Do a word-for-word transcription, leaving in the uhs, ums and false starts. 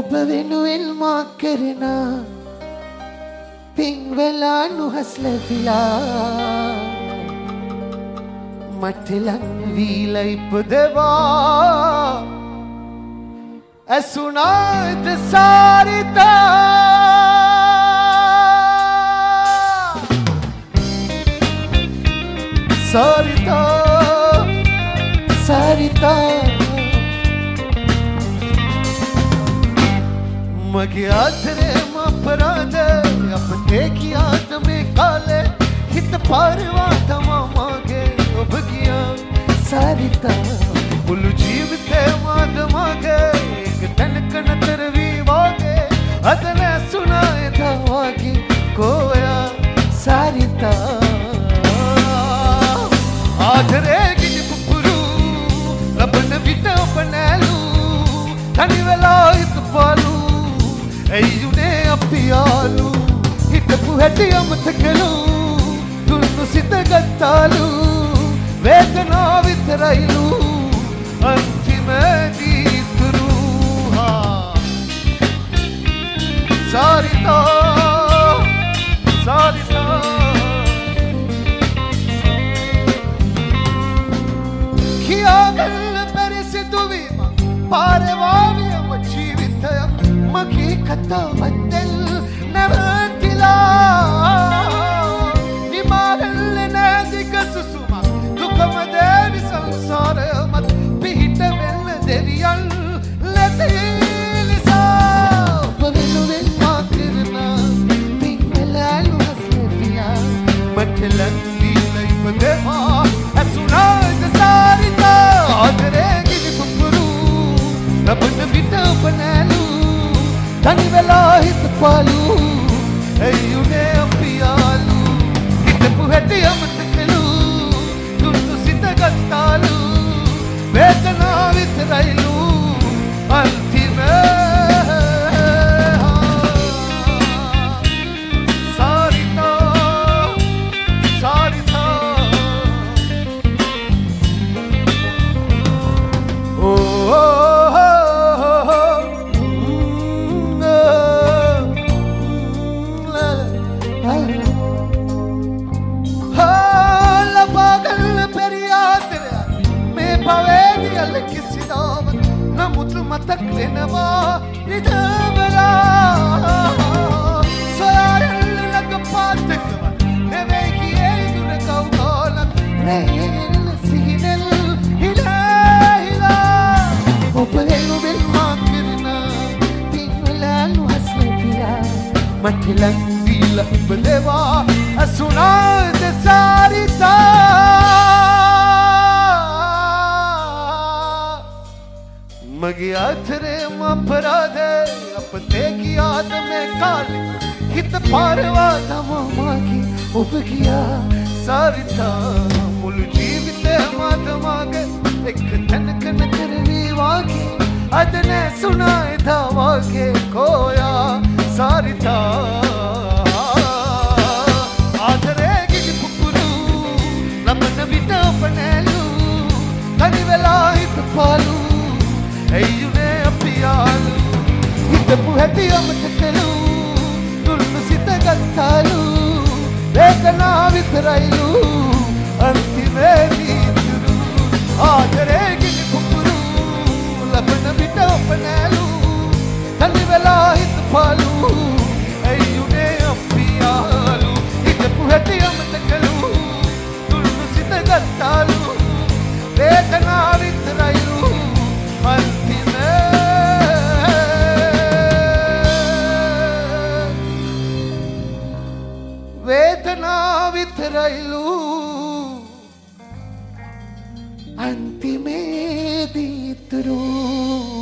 ඔබ වෙනුවෙන් මා කරන පින්වල නුහස් ලැබිලා මට ලං වීලා ඉපදවා ඇසුනාද සාරිතා සාරිතා සාරිතා මගේ අතරේ අපරාධ අපතේ කියාද මේ කාලේ හිත පාරවා තමා මගේ ඔබ ගියා සාරිතා මුළු ජීවිතේ මාද මගේ එක තැනක නතර වී වාගේ අද නැසුණා එදා වාගේ ගෝයා සාරිතා ආදරේ ගිනි පුපුරු ලබන විට ඔබ නැලු තනි වෙලා හිතපාලු ඇයිුනේ අපි යාලු හිතපු හැටි අමතකලු දුන්නු සිත ගත්තාලු වේදනා විතරයිලු අන්තිමේදී ඉතුරු සාරිතා සාරිතා කියාගන්න බැරි සිදුවීම පාරවාවියම ජීවිතයක් මගේ කතාවත්තෙල් නැවතිලා නිමාරල්ල නෑදික සුසුමක් දුකම දේවි සංසාරයමත් පිහිට වෙල්ල දෙවියන් ලැතිලිසා ඔබ වෙනුවෙන් මා කරන පින්වල අනුහස් ලැබිලා මට ලං වීලා ඉපදවා ඇසුනාද සාරිතා ආදරේ ගිනි පුපුරු ලබන විට ඔබ නැලු තනි වෙලා හිතපාලු ඇයිුනේ අපි යාලු හිතපු හැටි අමතකලු දුන්නු සිත ගත්තාලු වේදනා විතරයිලු අන්තිමේ සාරිතා සාරිතා ඕ නමුත් මතක් වෙනවා ඉදවලා සොයාරල්ල ලග පාතකව නෙවෙයි කියේ දුර කවුලක් රැහෙල් සිහිනෙල් හිලා හිලා ඔබ වෙනුවෙන් මා කරන පින්වල නුහස් ලැබිලා මට ලං වීලා ඉපදවා ඇසුනාද සාරිතා මගේ අතරේ අපරාධ අපතේ කියාද මේ කාලේ හිත පාරවා තමා මගේ ඔබ ගියා සාරිතා මුළු ජීවිතේ මාද මගේ එක තැනක නතර වී වාගේ අද නැසුණා එදා වාගේ ගෝයා සාරිතා ආදරේ ගිනි පුපුරු ලබන විට ඔබ නැලු තනි වෙලා හිතපාලු ඇයිුනේ අපි යාලු හිතපු හැටි අමතකලු දුන්නු සිත ගත්තාලු වේදනා විතරයිලු අන්තිමේදී ඉතුරු ආදරේ ගිනි පුපුරු ලබන විට ඔබ නැලු තනි වෙලා හිතපාලු ඇයිුනේ අපි යාලු හිතපු හැටි අමතකලු දුන්නු සිත ගත්තාලු වේදනා විතරයිලු වේදනා විතරයිලු අන්තිමේදී ඉතුරු